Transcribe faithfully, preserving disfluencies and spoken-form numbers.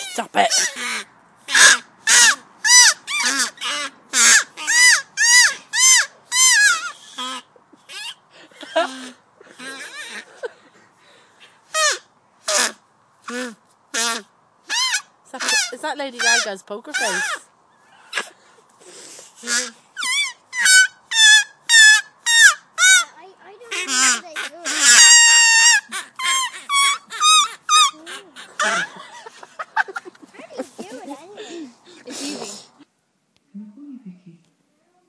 Stop it. Is that, is that Lady Gaga's poker face?